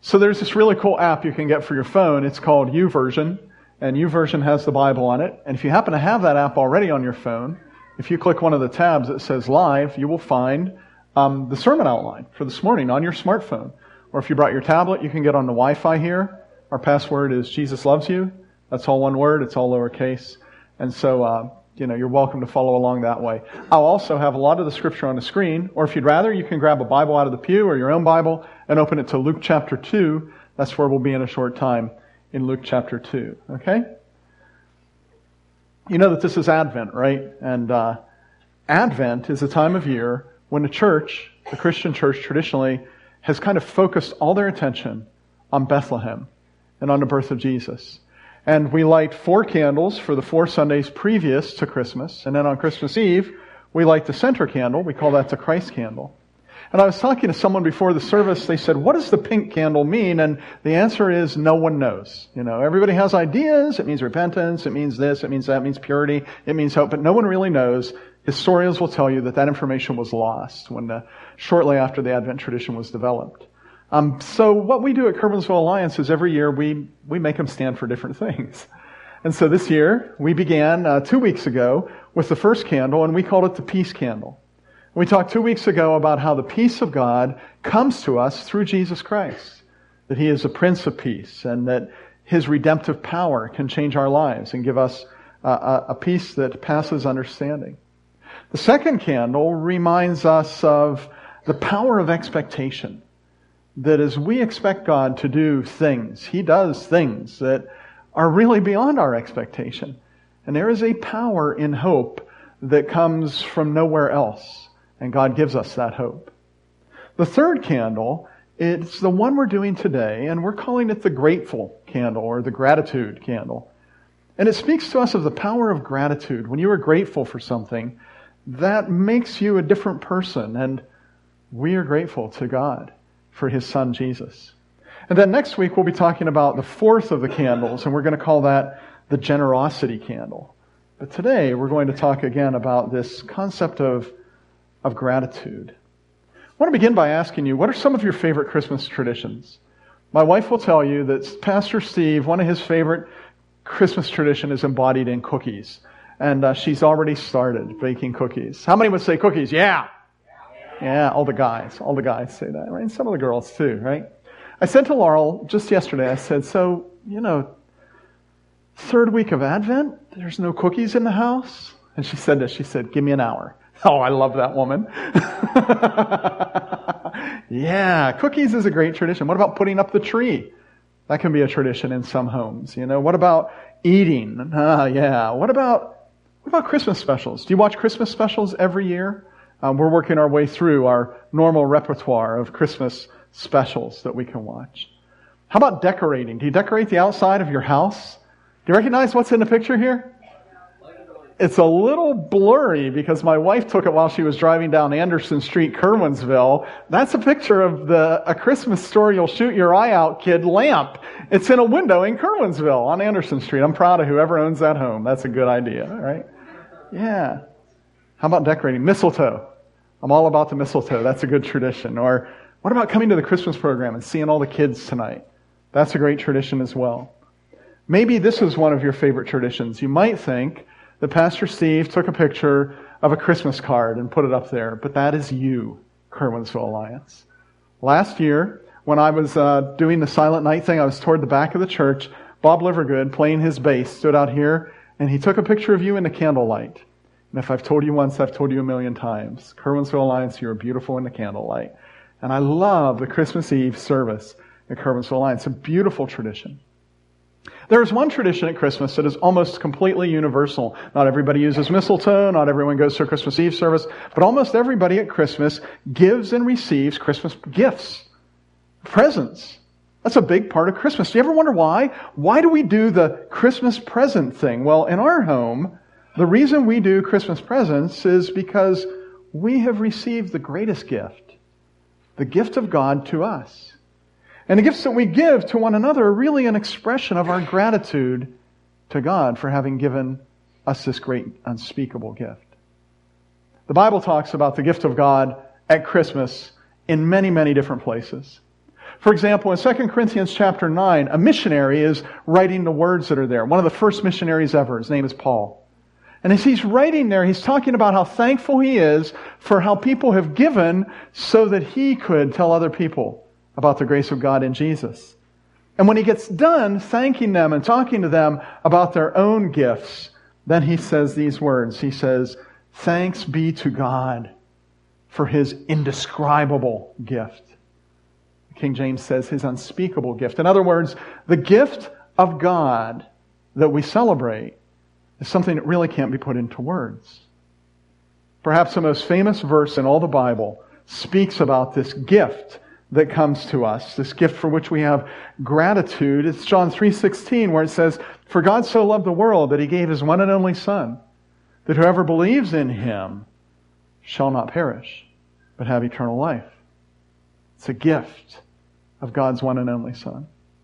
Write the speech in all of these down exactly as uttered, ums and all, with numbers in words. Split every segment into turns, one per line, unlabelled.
So there's this really cool app you can get for your phone. It's called YouVersion, and YouVersion has the Bible on it. And if you happen to have that app already on your phone, if you click one of the tabs that says Live, you will find um, the sermon outline for this morning on your smartphone. Or if you brought your tablet, you can get on the Wi-Fi here. Our password is Jesus Loves You. That's all one word. It's all lowercase. And so, uh, you know, you're welcome to follow along that way. I'll also have a lot of the scripture on the screen. Or if you'd rather, you can grab a Bible out of the pew or your own Bible and open it to Luke chapter two. That's where we'll be in a short time, in Luke chapter two. Okay? You know that this is Advent, right? And uh, Advent is a time of year when the church, the Christian church traditionally, has kind of focused all their attention on Bethlehem and on the birth of Jesus. And we light four candles for the four Sundays previous to Christmas. And then on Christmas Eve, we light the center candle. We call that the Christ candle. And I was talking to someone before the service. They said, what does the pink candle mean? And the answer is no one knows. You know, everybody has ideas. It means repentance. It means this. It means that. It means purity. It means hope. But no one really knows. Historians will tell you that that information was lost when the, shortly after the Advent tradition was developed. Um, so what we do at Curwensville Alliance is every year we, we make them stand for different things. And so this year we began uh, two weeks ago with the first candle, and we called it the Peace Candle. We talked two weeks ago about how the peace of God comes to us through Jesus Christ, that He is the Prince of Peace, and that His redemptive power can change our lives and give us uh, a, a peace that passes understanding. The second candle reminds us of the power of expectation. That as we expect God to do things, He does things that are really beyond our expectation. And there is a power in hope that comes from nowhere else. And God gives us that hope. The third candle, it's the one we're doing today, and we're calling it the Grateful Candle or the Gratitude Candle. And it speaks to us of the power of gratitude. When you are grateful for something, that makes you a different person. And we are grateful to God for His Son, Jesus. And then next week, we'll be talking about the fourth of the candles, and we're going to call that the Generosity Candle. But today, we're going to talk again about this concept of, of gratitude. I want to begin by asking you, what are some of your favorite Christmas traditions? My wife will tell you that Pastor Steve, one of his favorite Christmas tradition is embodied in cookies. And uh, she's already started baking cookies. How many would say cookies? Yeah! Yeah, all the guys. All the guys say that, right? And some of the girls too, right? I said to Laurel just yesterday, I said, so, you know, third week of Advent, there's no cookies in the house? And she said this, she said, give me an hour. Oh, I love that woman. Yeah, cookies is a great tradition. What about putting up the tree? That can be a tradition in some homes, you know. What about eating? Ah, yeah. What about, what about Christmas specials? Do you watch Christmas specials every year? Um, we're working our way through our normal repertoire of Christmas specials that we can watch. How about decorating? Do you decorate the outside of your house? Do you recognize what's in the picture here? It's a little blurry because my wife took it while she was driving down Anderson Street, Curwensville. That's a picture of the A Christmas Story You'll Shoot Your Eye Out kid lamp. It's in a window in Curwensville on Anderson Street. I'm proud of whoever owns that home. That's a good idea, right? Yeah. How about decorating? Mistletoe. I'm all about the mistletoe. That's a good tradition. Or what about coming to the Christmas program and seeing all the kids tonight? That's a great tradition as well. Maybe this is one of your favorite traditions. You might think that Pastor Steve took a picture of a Christmas card and put it up there, but that is you, Curwensville Alliance. Last year, when I was uh, doing the Silent Night thing, I was toward the back of the church. Bob Livergood, playing his bass, stood out here, and he took a picture of you in the candlelight. And if I've told you once, I've told you a million times. Curwensville Alliance, you're beautiful in the candlelight. And I love the Christmas Eve service at Curwensville Alliance. It's a beautiful tradition. There is one tradition at Christmas that is almost completely universal. Not everybody uses mistletoe, not everyone goes to a Christmas Eve service, but almost everybody at Christmas gives and receives Christmas gifts, presents. That's a big part of Christmas. Do you ever wonder why? Why do we do the Christmas present thing? Well, in our home, the reason we do Christmas presents is because we have received the greatest gift, the gift of God to us. And the gifts that we give to one another are really an expression of our gratitude to God for having given us this great unspeakable gift. The Bible talks about the gift of God at Christmas in many, many different places. For example, in Second Corinthians chapter nine, a missionary is writing the words that are there. One of the first missionaries ever. His name is Paul. And as he's writing there, he's talking about how thankful he is for how people have given so that he could tell other people about the grace of God in Jesus. And when he gets done thanking them and talking to them about their own gifts, then he says these words. He says, "Thanks be to God for His indescribable gift." King James says His unspeakable gift. In other words, the gift of God that we celebrate is something that really can't be put into words. Perhaps the most famous verse in all the Bible speaks about this gift that comes to us, this gift for which we have gratitude. It's John three sixteen, where it says, "For God so loved the world that He gave His one and only Son, that whoever believes in Him shall not perish, but have eternal life." It's a gift of God's one and only Son.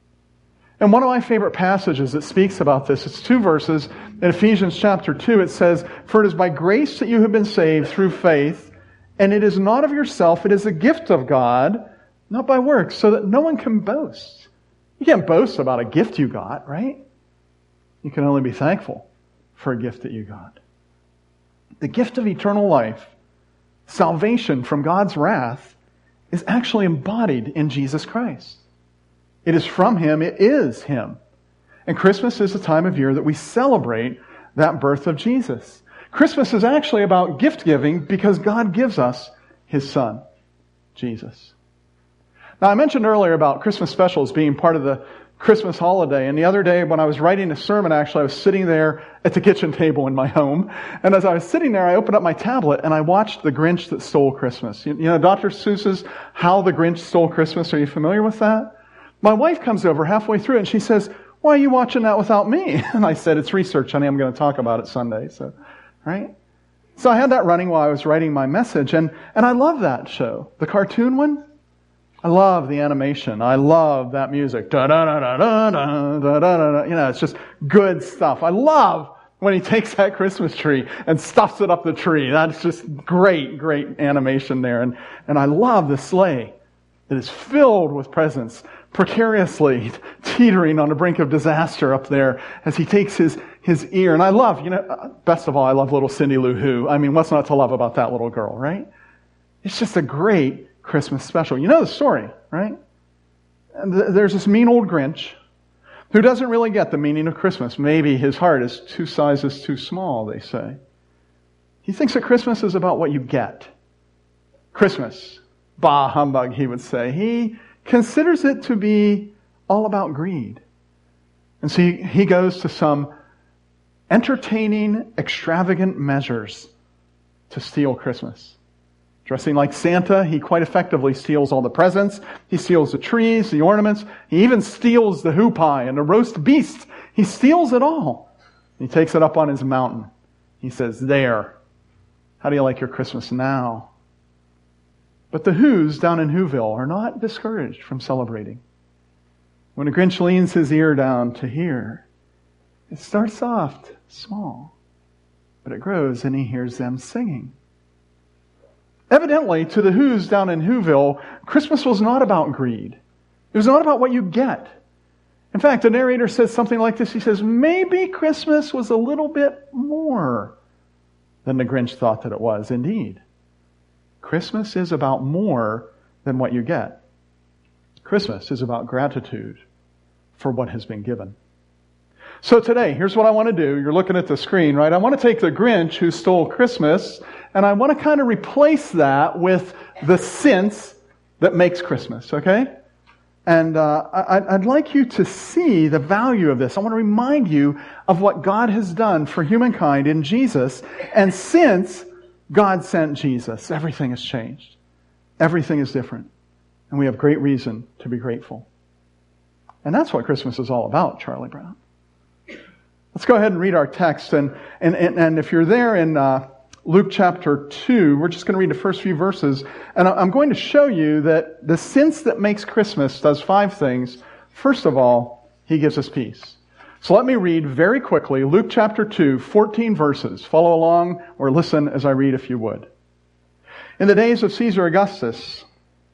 And one of my favorite passages that speaks about this, it's two verses. In Ephesians chapter two, it says, "For it is by grace that you have been saved through faith, and it is not of yourself, it is a gift of God, not by works, so that no one can boast." You can't boast about a gift you got, right? You can only be thankful for a gift that you got. The gift of eternal life, salvation from God's wrath, is actually embodied in Jesus Christ. It is from Him, it is Him. And Christmas is the time of year that we celebrate that birth of Jesus. Christmas is actually about gift giving because God gives us His Son, Jesus. Now, I mentioned earlier about Christmas specials being part of the Christmas holiday. And the other day when I was writing a sermon, actually, I was sitting there at the kitchen table in my home. And as I was sitting there, I opened up my tablet and I watched The Grinch That Stole Christmas. You, you know, Doctor Seuss's How the Grinch Stole Christmas. Are you familiar with that? My wife comes over halfway through and she says, "Why are you watching that without me?" And I said, "It's research, honey. I'm going to talk about it Sunday." So, right? So I had that running while I was writing my message. And, and I love that show. The cartoon one. I love the animation. I love that music. Da da da da da da da da da. You know, it's just good stuff. I love when he takes that Christmas tree and stuffs it up the tree. That's just great, great animation there. And and I love the sleigh that is filled with presents, precariously teetering on the brink of disaster up there as he takes his his ear. And I love, you know, best of all, I love little Cindy Lou Who. I mean, what's not to love about that little girl, right? It's just a great Christmas special. You know the story, right? And there's this mean old Grinch who doesn't really get the meaning of Christmas. Maybe his heart is two sizes too small, they say. He thinks that Christmas is about what you get. Christmas, bah humbug, he would say. He considers it to be all about greed. And so he, he goes to some entertaining, extravagant measures to steal Christmas. Dressing like Santa, he quite effectively steals all the presents. He steals the trees, the ornaments. He even steals the hoo pie and the roast beast. He steals it all. He takes it up on his mountain. He says, "There, how do you like your Christmas now?" But the Who's down in Whoville are not discouraged from celebrating. When the Grinch leans his ear down to hear, it starts off small, but it grows and he hears them singing. Evidently, to the Who's down in Whoville, Christmas was not about greed. It was not about what you get. In fact, the narrator says something like this. He says, maybe Christmas was a little bit more than the Grinch thought that it was. Indeed, Christmas is about more than what you get. Christmas is about gratitude for what has been given. So today, here's what I want to do. You're looking at the screen, right? I want to take the Grinch who stole Christmas, and I want to kind of replace that with the sense that makes Christmas, okay? And uh, I, I'd like you to see the value of this. I want to remind you of what God has done for humankind in Jesus. And since God sent Jesus, everything has changed. Everything is different. And we have great reason to be grateful. And that's what Christmas is all about, Charlie Brown. Let's go ahead and read our text. And, and, and, and if you're there in uh, Luke chapter two, we're just going to read the first few verses. And I'm going to show you that the sense that makes Christmas does five things. First of all, He gives us peace. So let me read very quickly Luke chapter two, fourteen verses. Follow along or listen as I read if you would. In the days of Caesar Augustus,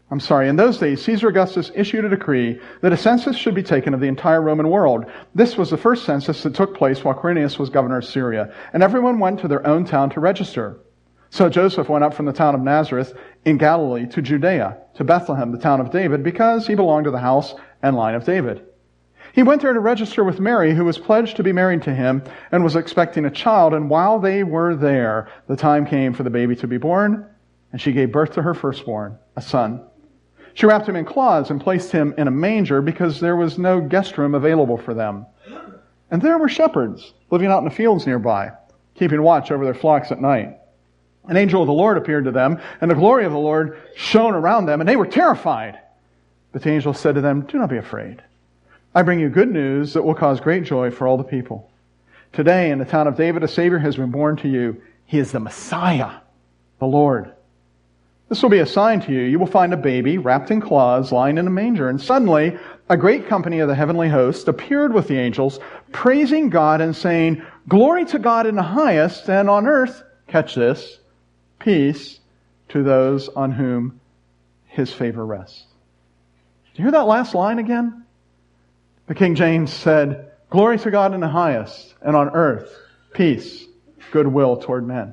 I'm sorry, in those days, Caesar Augustus issued a decree that a census should be taken of the entire Roman world. This was the first census that took place while Quirinius was governor of Syria, and everyone went to their own town to register. So Joseph went up from the town of Nazareth in Galilee to Judea, to Bethlehem, the town of David, because he belonged to the house and line of David. He went there to register with Mary, who was pledged to be married to him and was expecting a child, and while they were there, the time came for the baby to be born, and she gave birth to her firstborn, a son. She wrapped him in cloths and placed him in a manger because there was no guest room available for them. And there were shepherds living out in the fields nearby, keeping watch over their flocks at night. An angel of the Lord appeared to them, and the glory of the Lord shone around them, and they were terrified. But the angel said to them, "Do not be afraid. I bring you good news that will cause great joy for all the people. Today in the town of David a Savior has been born to you. He is the Messiah, the Lord. This will be a sign to you. You will find a baby wrapped in cloths lying in a manger." And suddenly a great company of the heavenly host appeared with the angels, praising God and saying, "Glory to God in the highest, and on earth," catch this, "peace to those on whom his favor rests." Do you hear that last line again? The King James said, "Glory to God in the highest, and on earth, peace, goodwill toward men."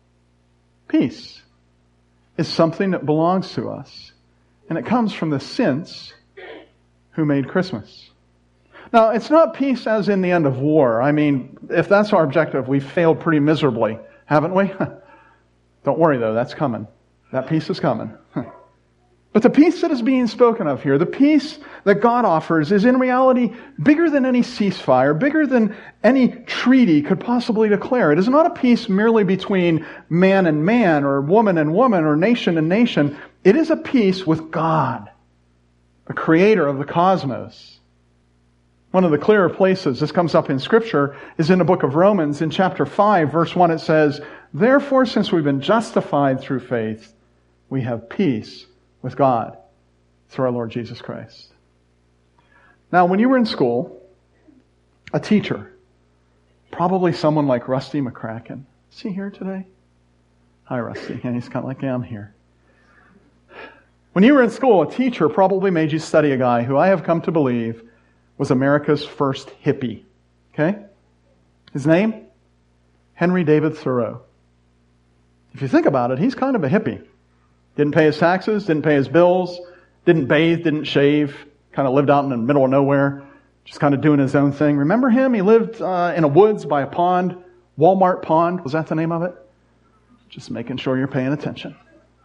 Peace is something that belongs to us, and it comes from the saints who made Christmas. Now, it's not peace as in the end of war. I mean, if that's our objective, we've failed pretty miserably, haven't we? Don't worry, though, that's coming. That peace is coming. But the peace that is being spoken of here, the peace that God offers, is in reality bigger than any ceasefire, bigger than any treaty could possibly declare. It is not a peace merely between man and man, or woman and woman, or nation and nation. It is a peace with God, the creator of the cosmos. One of the clearer places this comes up in Scripture is in the book of Romans. In chapter five, verse one, it says, "Therefore, since we've been justified through faith, we have peace with God through our Lord Jesus Christ." Now, when you were in school, a teacher, probably someone like Rusty McCracken. Is he here today? Hi, Rusty. Yeah, he's kind of like, yeah, I'm here. When you were in school, a teacher probably made you study a guy who I have come to believe was America's first hippie. Okay? His name? Henry David Thoreau. If you think about it, he's kind of a hippie. Didn't pay his taxes, didn't pay his bills, didn't bathe, didn't shave, kind of lived out in the middle of nowhere, just kind of doing his own thing. Remember him? He lived uh, in a woods by a pond, Walmart Pond. Was that the name of it? Just making sure you're paying attention.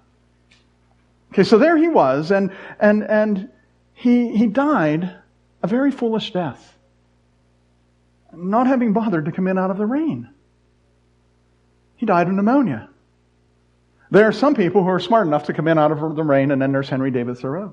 Okay, so there he was, and and and he he died a very foolish death, not having bothered to come in out of the rain. He died of pneumonia. There are some people who are smart enough to come in out of the rain, and then there's Henry David Thoreau.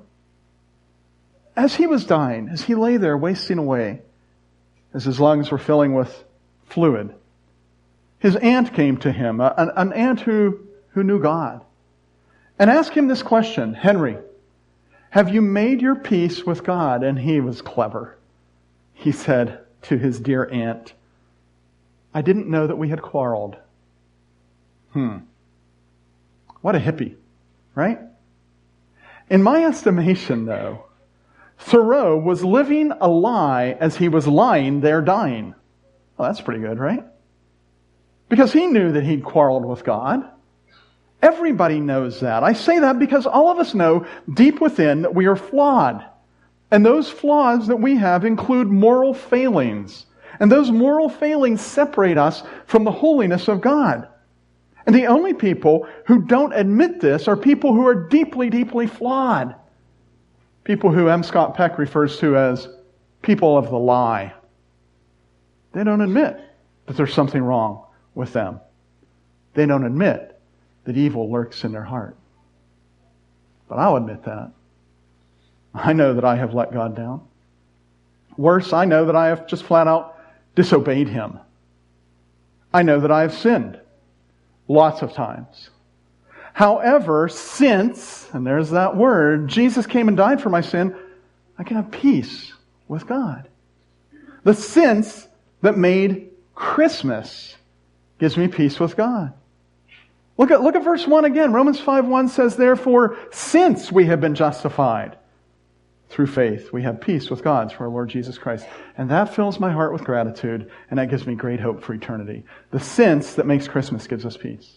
As he was dying, as he lay there wasting away, as his lungs were filling with fluid, his aunt came to him, an, an aunt who, who knew God, and asked him this question, "Henry, have you made your peace with God?" And he was clever. He said to his dear aunt, "I didn't know that we had quarreled." Hmm. What a hippie, right? In my estimation, though, Thoreau was living a lie as he was lying there dying. Well, that's pretty good, right? Because he knew that he'd quarreled with God. Everybody knows that. I say that because all of us know deep within that we are flawed. And those flaws that we have include moral failings. And those moral failings separate us from the holiness of God. And the only people who don't admit this are people who are deeply, deeply flawed. People who M. Scott Peck refers to as people of the lie. They don't admit that there's something wrong with them. They don't admit that evil lurks in their heart. But I'll admit that. I know that I have let God down. Worse, I know that I have just flat out disobeyed Him. I know that I have sinned. Lots of times. However, since, and there's that word, Jesus came and died for my sin, I can have peace with God. The since that made Christmas gives me peace with God. Look at, look at verse one again. Romans five one says, therefore, since we have been justified through faith, we have peace with God through our Lord Jesus Christ. And that fills my heart with gratitude, and that gives me great hope for eternity. The since that makes Christmas gives us peace.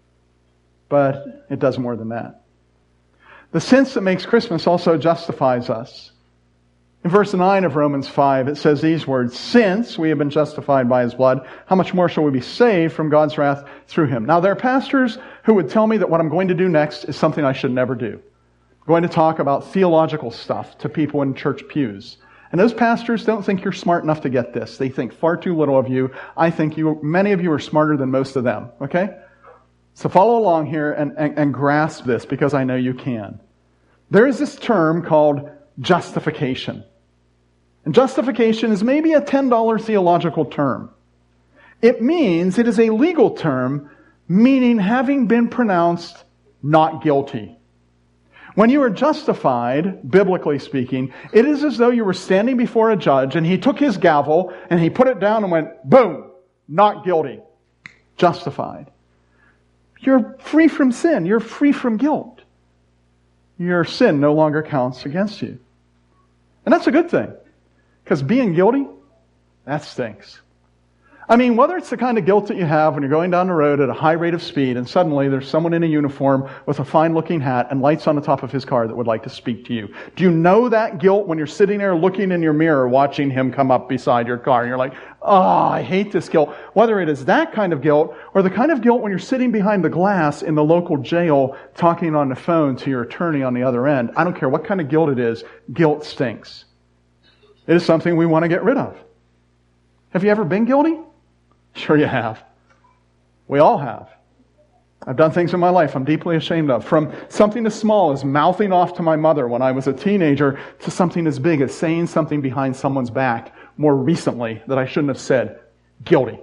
But it does more than that. The since that makes Christmas also justifies us. In verse nine of Romans five, it says these words, since we have been justified by His blood, how much more shall we be saved from God's wrath through Him? Now, there are pastors who would tell me that what I'm going to do next is something I should never do. I'm going to talk about theological stuff to people in church pews. And those pastors don't think you're smart enough to get this. They think far too little of you. I think you, many of you are smarter than most of them. Okay? So follow along here and, and, and grasp this, because I know you can. There is this term called justification. And justification is maybe a ten dollars theological term. It means it is a legal term, meaning having been pronounced not guilty. When you are justified, biblically speaking, it is as though you were standing before a judge and he took his gavel and he put it down and went, boom, not guilty, justified. You're free from sin. You're free from guilt. Your sin no longer counts against you. And that's a good thing. Because being guilty, that stinks. I mean, whether it's the kind of guilt that you have when you're going down the road at a high rate of speed and suddenly there's someone in a uniform with a fine-looking hat and lights on the top of his car that would like to speak to you. Do you know that guilt when you're sitting there looking in your mirror watching him come up beside your car and you're like, oh, I hate this guilt. Whether it is that kind of guilt or the kind of guilt when you're sitting behind the glass in the local jail talking on the phone to your attorney on the other end, I don't care what kind of guilt it is, guilt stinks. It is something we want to get rid of. Have you ever been guilty? Sure you have. We all have. I've done things in my life I'm deeply ashamed of. From something as small as mouthing off to my mother when I was a teenager to something as big as saying something behind someone's back more recently that I shouldn't have said. Guilty.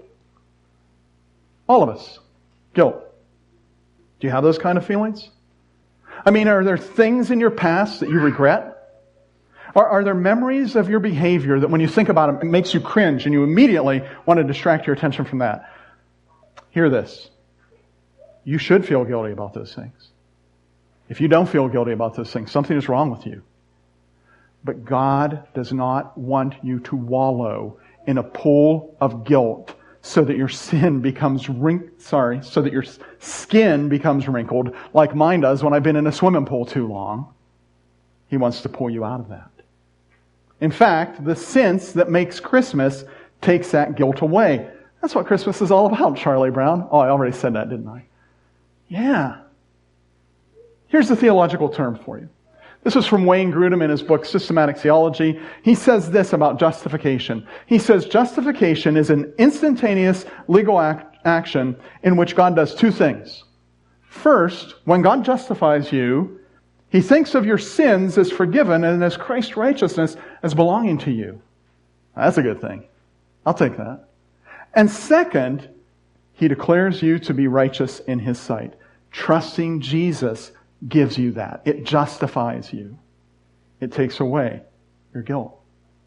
All of us. Guilt. Do you have those kind of feelings? I mean, are there things in your past that you regret? Are, are there memories of your behavior that when you think about them, it makes you cringe and you immediately want to distract your attention from that? Hear this. You should feel guilty about those things. If you don't feel guilty about those things, something is wrong with you. But God does not want you to wallow in a pool of guilt so that your sin becomes wrinkled, sorry, so that your skin becomes wrinkled like mine does when I've been in a swimming pool too long. He wants to pull you out of that. In fact, the sense that makes Christmas takes that guilt away. That's what Christmas is all about, Charlie Brown. Oh, I already said that, didn't I? Yeah. Here's the theological term for you. This is from Wayne Grudem in his book, Systematic Theology. He says this about justification. He says, justification is an instantaneous legal act, action in which God does two things. First, when God justifies you, He thinks of your sins as forgiven and as Christ's righteousness as belonging to you. That's a good thing. I'll take that. And second, He declares you to be righteous in His sight. Trusting Jesus gives you that. It justifies you. It takes away your guilt.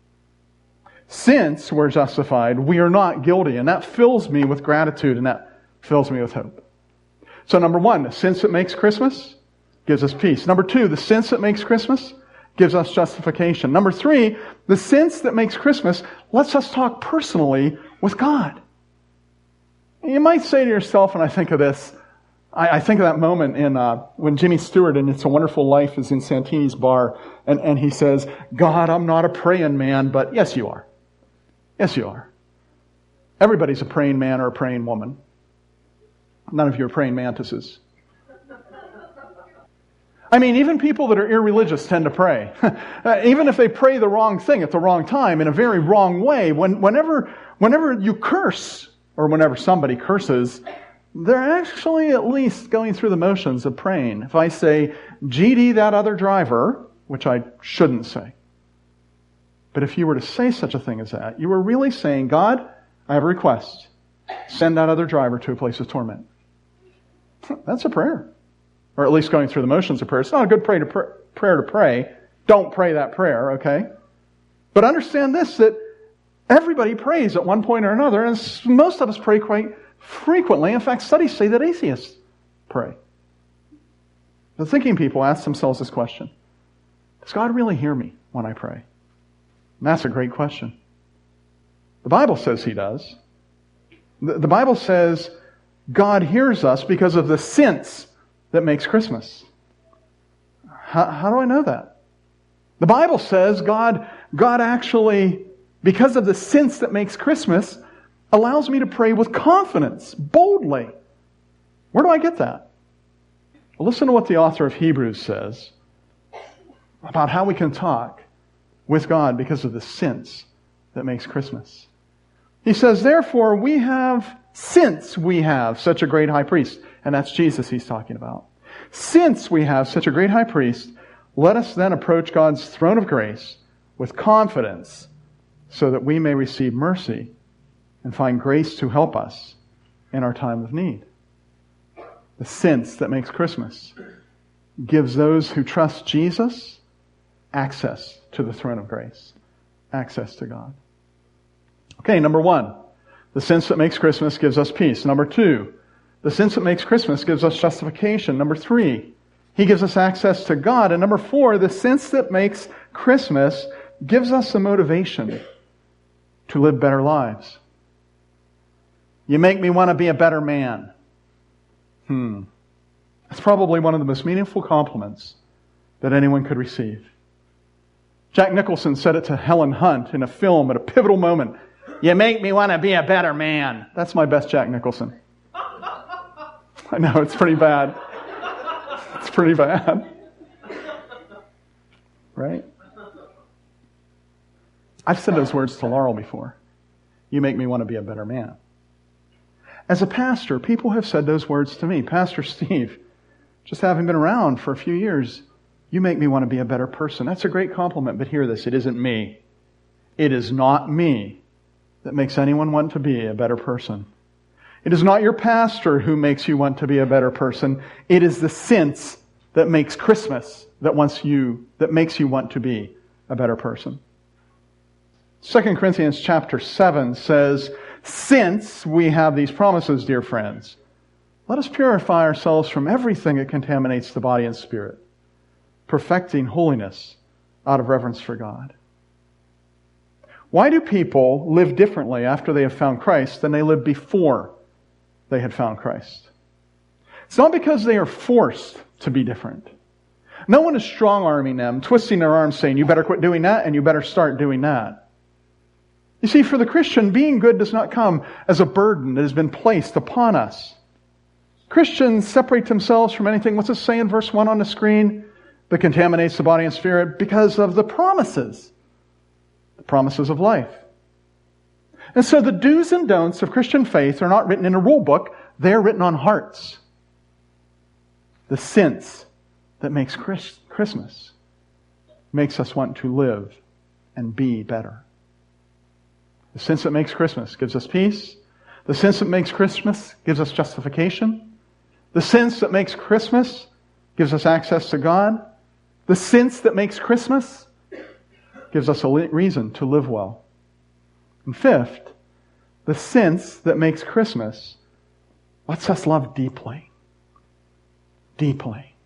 Since we're justified, we are not guilty. And that fills me with gratitude and that fills me with hope. So number one, the sense that makes Christmas gives us peace. Number two, the sense that makes Christmas gives us justification. Number three, the sense that makes Christmas lets us talk personally with God. You might say to yourself, and I think of this, I, I think of that moment in uh, when Jimmy Stewart in It's a Wonderful Life is in Santini's bar, and, and he says, God, I'm not a praying man, but yes, you are. Yes, you are. Everybody's a praying man or a praying woman. None of you are praying mantises. I mean, even people that are irreligious tend to pray. Even if they pray the wrong thing at the wrong time, in a very wrong way. When, whenever, whenever you curse, or whenever somebody curses, they're actually at least going through the motions of praying. If I say, G D that other driver, which I shouldn't say. But if you were to say such a thing as that, you were really saying, God, I have a request. Send that other driver to a place of torment. That's a prayer. Or at least going through the motions of prayer. It's not a good pray to pr- prayer to pray. Don't pray that prayer, okay? But understand this, that everybody prays at one point or another, and most of us pray quite frequently. In fact, studies say that atheists pray. The thinking people ask themselves this question: does God really hear me when I pray? And that's a great question. The Bible says He does. The, the Bible says God hears us because of the sense that makes Christmas. How, how do I know that? The Bible says God, God actually, because of the sense that makes Christmas, allows me to pray with confidence, boldly. Where do I get that? Well, listen to what the author of Hebrews says about how we can talk with God because of the sense that makes Christmas. He says, therefore, we have, since we have such a great high priest, and that's Jesus he's talking about. Since we have such a great high priest, let us then approach God's throne of grace with confidence so that we may receive mercy and find grace to help us in our time of need. The sense that makes Christmas gives those who trust Jesus access to the throne of grace, access to God. Okay, number one, the sense that makes Christmas gives us peace. Number two, the sense that makes Christmas gives us justification. Number three, He gives us access to God. And number four, the sense that makes Christmas gives us the motivation to live better lives. You make me want to be a better man. Hmm. That's probably one of the most meaningful compliments that anyone could receive. Jack Nicholson said it to Helen Hunt in a film at a pivotal moment. You make me want to be a better man. That's my best Jack Nicholson. I know, it's pretty bad. It's pretty bad. Right? I've said those words to Laurel before. You make me want to be a better man. As a pastor, people have said those words to me. Pastor Steve, just having been around for a few years, you make me want to be a better person. That's a great compliment, but hear this, it isn't me. It is not me that makes anyone want to be a better person. It is not your pastor who makes you want to be a better person. It is the sense that makes Christmas that wants you, that makes you want to be a better person. Second Corinthians chapter seven says, since we have these promises, dear friends, let us purify ourselves from everything that contaminates the body and spirit, perfecting holiness out of reverence for God. Why do people live differently after they have found Christ than they lived before they had found Christ? It's not because they are forced to be different. No one is strong-arming them, twisting their arms saying, you better quit doing that and you better start doing that. You see, for the Christian, being good does not come as a burden that has been placed upon us. Christians separate themselves from anything, what's it say in verse one on the screen, that contaminates the body and spirit because of the promises. The promises of life. And so the do's and don'ts of Christian faith are not written in a rule book, they're written on hearts. The sense that makes Chris- Christmas makes us want to live and be better. The sense that makes Christmas gives us peace. The sense that makes Christmas gives us justification. The sense that makes Christmas gives us access to God. The sense that makes Christmas gives us a reason to live well. And fifth, the sense that makes Christmas lets us love deeply. Deeply.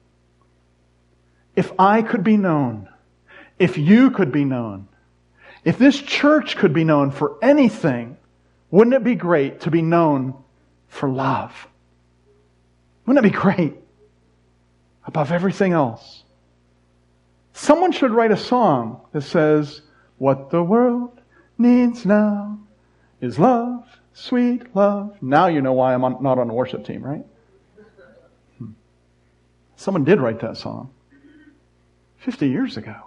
If I could be known, if you could be known, if this church could be known for anything, wouldn't it be great to be known for love? Wouldn't it be great? Above everything else. Someone should write a song that says, what the world needs now is love, sweet love. Now you know why I'm on, not on the worship team, right? Hmm. Someone did write that song fifty years ago.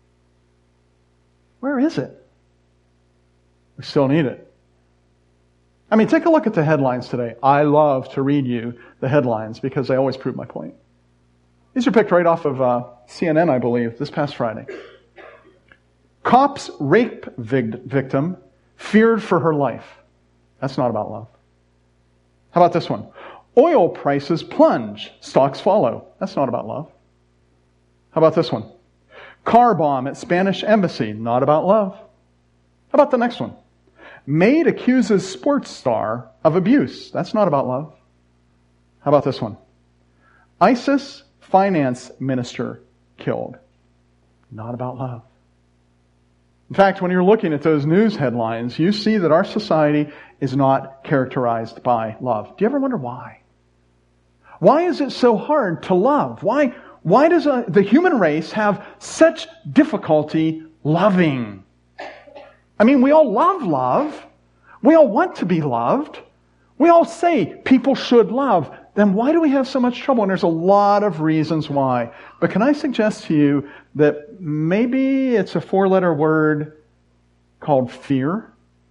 Where is it? We still need it. I mean, take a look at the headlines today. I love to read you the headlines because they always prove my point. These are picked right off of uh, C N N, I believe, this past Friday. Cops rape vic- victim feared for her life. That's not about love. How about this one? Oil prices plunge, stocks follow. That's not about love. How about this one? Car bomb at Spanish embassy. Not about love. How about the next one? Maid accuses sports star of abuse. That's not about love. How about this one? ISIS finance minister killed. Not about love. In fact, when you're looking at those news headlines, you see that our society is not characterized by love. Do you ever wonder why? Why is it so hard to love? Why, why does a, the human race have such difficulty loving? I mean, we all love love. We all want to be loved. We all say people should love. Then why do we have so much trouble? And there's a lot of reasons why. But can I suggest to you that maybe it's a four-letter word called fear?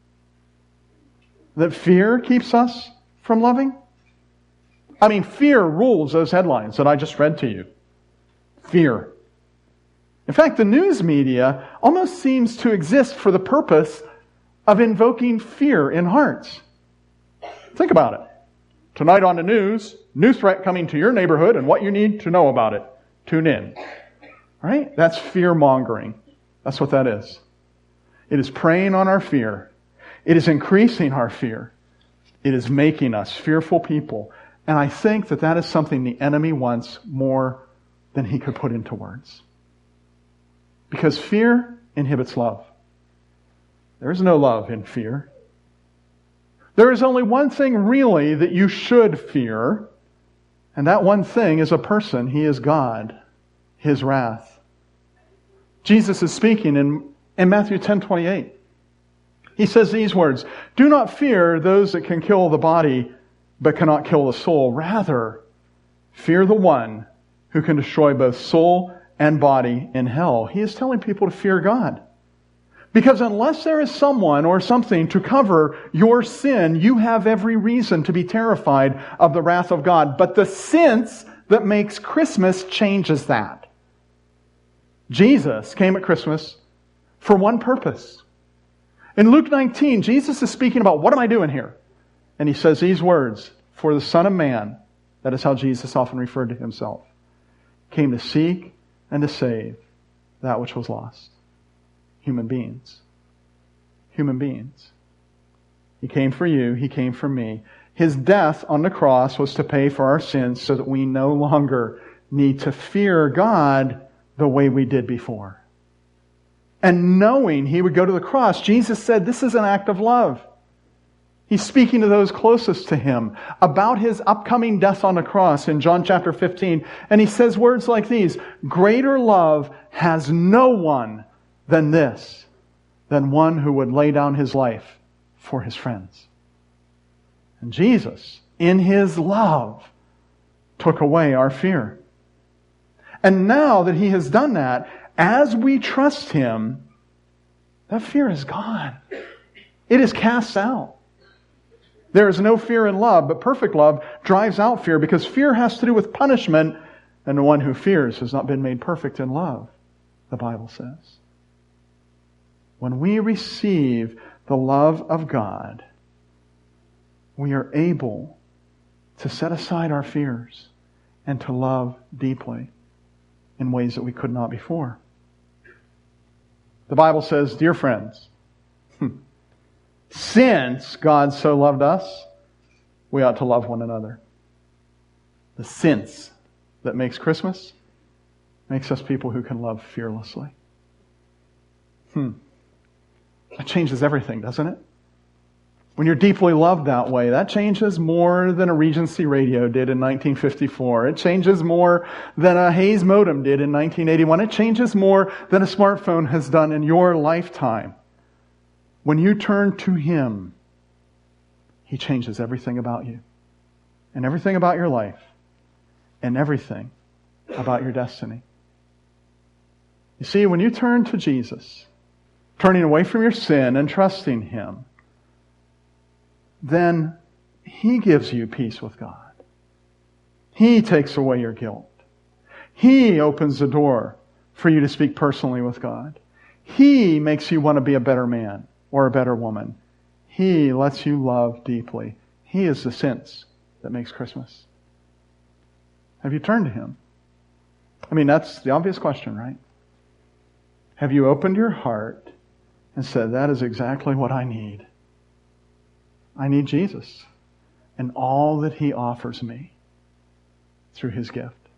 That fear keeps us from loving? I mean, fear rules those headlines that I just read to you. Fear. In fact, the news media almost seems to exist for the purpose of invoking fear in hearts. Think about it. Tonight on the news, new threat coming to your neighborhood and what you need to know about it. Tune in. Right? That's fear-mongering. That's what that is. It is preying on our fear. It is increasing our fear. It is making us fearful people. And I think that that is something the enemy wants more than he could put into words. Because fear inhibits love. There is no love in fear. There is only one thing really that you should fear, and that one thing is a person. He is God, His wrath. Jesus is speaking in, in Matthew ten twenty-eight. He says these words, "Do not fear those that can kill the body, but cannot kill the soul. Rather, fear the one who can destroy both soul and body in hell." He is telling people to fear God. Because unless there is someone or something to cover your sin, you have every reason to be terrified of the wrath of God. But the sense that makes Christmas changes that. Jesus came at Christmas for one purpose. In Luke nineteen, Jesus is speaking about, what am I doing here? And he says these words, "For the Son of Man," that is how Jesus often referred to himself, "came to seek and to save that which was lost." Human beings. Human beings. He came for you. He came for me. His death on the cross was to pay for our sins so that we no longer need to fear God the way we did before. And knowing He would go to the cross, Jesus said this is an act of love. He's speaking to those closest to Him about His upcoming death on the cross in John chapter fifteen. And He says words like these, "Greater love has no one than this, than one who would lay down his life for his friends." And Jesus, in His love, took away our fear. And now that He has done that, as we trust Him, that fear is gone. It is cast out. There is no fear in love, but perfect love drives out fear, because fear has to do with punishment, and the one who fears has not been made perfect in love, the Bible says. When we receive the love of God, we are able to set aside our fears and to love deeply in ways that we could not before. The Bible says, dear friends, since God so loved us, we ought to love one another. The since that makes Christmas makes us people who can love fearlessly. Hmm. That changes everything, doesn't it? When you're deeply loved that way, that changes more than a Regency radio did in nineteen fifty-four. It changes more than a Hayes modem did in nineteen eighty-one. It changes more than a smartphone has done in your lifetime. When you turn to Him, He changes everything about you, and everything about your life, and everything about your destiny. You see, when you turn to Jesus, turning away from your sin and trusting Him, then He gives you peace with God. He takes away your guilt. He opens the door for you to speak personally with God. He makes you want to be a better man or a better woman. He lets you love deeply. He is the sense that makes Christmas. Have you turned to Him? I mean, that's the obvious question, right? Have you opened your heart and said, that is exactly what I need? I need Jesus and all that He offers me through His gift.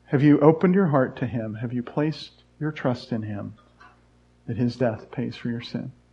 Have you opened your heart to Him? Have you placed your trust in Him that His death pays for your sin?